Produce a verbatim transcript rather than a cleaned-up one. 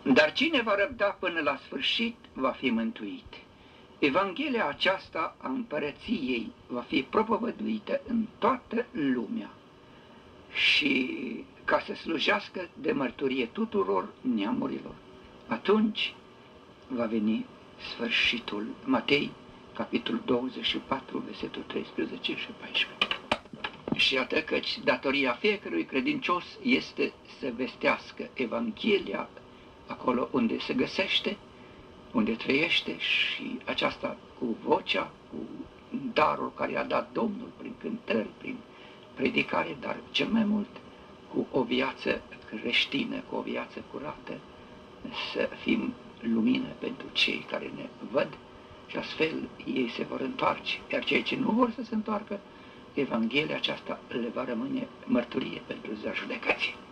Dar cine va răbda până la sfârșit va fi mântuit. Evanghelia aceasta a împărăției va fi propovăduită în toată lumea și ca să slujească de mărturie tuturor neamurilor. Atunci va veni sfârșitul. Matei, capitolul douăzeci și patru, versetul treisprezece și paisprezece. Și iată căci datoria fiecărui credincios este să vestească Evanghelia acolo unde se găsește, unde trăiește, și aceasta cu vocea, cu darul care i-a dat Domnul, prin cântări, prin predicare, dar cel mai mult cu o viață creștină, cu o viață curată, să fim lumină pentru cei care ne văd și astfel ei se vor întoarce, iar cei ce nu vor să se întoarcă, Evanghelia aceasta le va rămâne mărturie pentru ziua judecății.